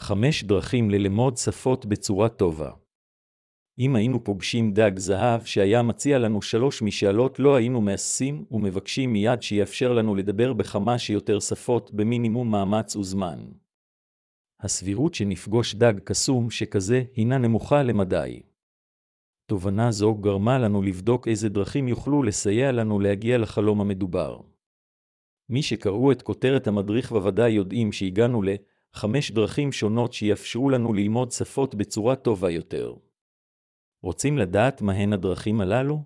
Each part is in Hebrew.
5 דרכים ללמוד שפות בצורה טובה. אם היינו פוגשים דג זהב שהיה מציע לנו 3 משאלות, לא היינו מהססים ומבקשים מיד שיאפשר לנו לדבר בכמה שיותר שפות במינימום מאמץ וזמן. הסבירות שנפגוש דג קסום שכזה הינה נמוכה למדי. תובנה זו גרמה לנו לבדוק איזה דרכים יוכלו לסייע לנו להגיע לחלום המדובר. מי שקראו את כותרת המדריך בוודאי יודעים שהגענו ל5 דרכים שונות שיאפשרו לנו ללמוד שפות בצורה טובה יותר. רוצים לדעת מהן הדרכים הללו?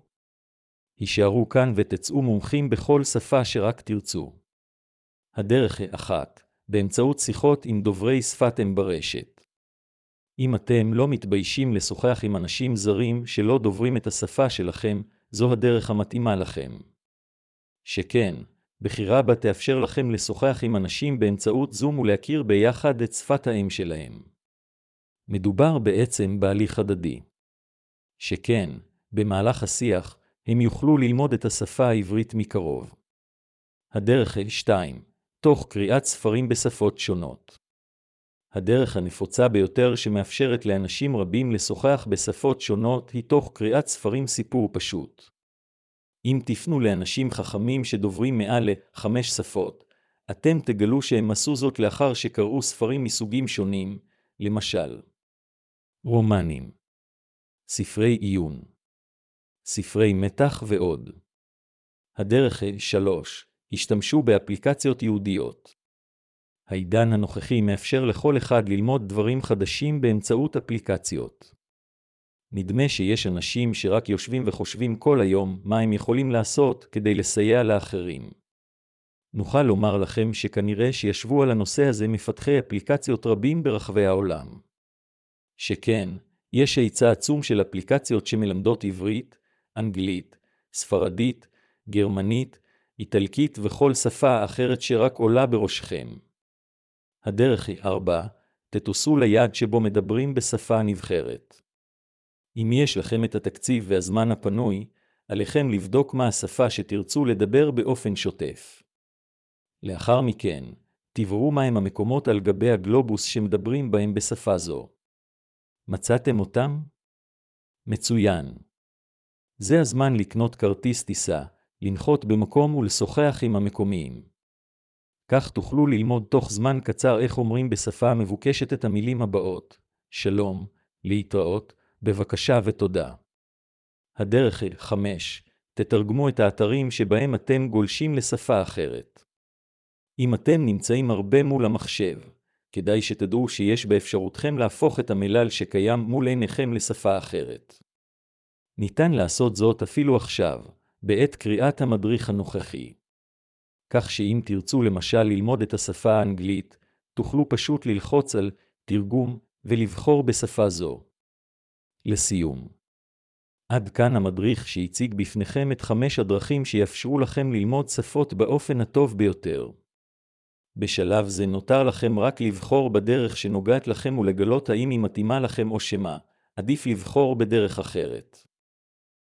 הישארו כאן ותצאו מומחים בכל שפה שרק תרצו. הדרך 1. באמצעות שיחות עם דוברי שפת אם ברשת. אם אתם לא מתביישים לשוחח עם אנשים זרים שלא דוברים את השפה שלכם, זו הדרך המתאימה לכם. שכן, בחירה בה תאפשר לכם לשוחח עם אנשים באמצעות זום ולהכיר ביחד את שפת האם שלהם. מדובר בעצם בהליך הדדי. שכן, במהלך השיח, הם יוכלו ללמוד את השפה העברית מקרוב. הדרך 2. תוך קריאת ספרים בשפות שונות. הדרך הנפוצה ביותר שמאפשרת לאנשים רבים לשוחח בשפות שונות היא תוך קריאת ספרים סיפור פשוט. אם תפנו לאנשים חכמים שדוברים מעל ל5 שפות, אתם תגלו שהם עשו זאת לאחר שקראו ספרים מסוגים שונים, למשל רומנים, ספרי עיון, ספרי מתח ועוד. הדרך 3. השתמשו באפליקציות ייעודיות. העידן הנוכחי מאפשר לכל אחד ללמוד דברים חדשים באמצעות אפליקציות. נדמה שיש אנשים שרק יושבים וחושבים כל היום מה הם יכולים לעשות כדי לסייע לאחרים. נוכל לומר לכם שכנראה שישבו על הנושא הזה מפתחי אפליקציות רבים ברחבי העולם. שכן, יש היצע עצום של אפליקציות שמלמדות עברית, אנגלית, ספרדית, גרמנית, איטלקית וכל שפה אחרת שרק עולה בראשכם. הדרך 4. תטוסו ליעד שבו מדברים בשפה הנבחרת. אם יש לכם את התקציב והזמן הפנוי, עליכם לבדוק מה השפה שתרצו לדבר באופן שוטף. לאחר מכן, תבחרו מהם המקומות על גבי הגלובוס שמדברים בהם בשפה זו. מצאתם אותם? מצוין. זה הזמן לקנות כרטיס טיסה, לנחות במקום ולשוחח עם המקומיים. כך תוכלו ללמוד תוך זמן קצר איך אומרים בשפה המבוקשת את המילים הבאות: שלום, להתראות, בבקשה ותודה. הדרך 5. תתרגמו את האתרים שבהם אתם גולשים לשפה אחרת. אם אתם נמצאים הרבה מול המחשב, כדאי שתדעו שיש באפשרותכם להפוך את המלל שקיים מול עיניכם לשפה אחרת. ניתן לעשות זאת אפילו עכשיו, בעת קריאת המדריך הנוכחי. כך שאם תרצו למשל ללמוד את השפה האנגלית, תוכלו פשוט ללחוץ על תרגום ולבחור בשפה זו. לסיום. עד כאן המדריך שהציג בפניכם את 5 הדרכים שיאפשרו לכם ללמוד שפות באופן הטוב ביותר. בשלב זה נותר לכם רק לבחור בדרך שנוגעת לכם ולגלות האם היא מתאימה לכם או שמה, עדיף לבחור בדרך אחרת.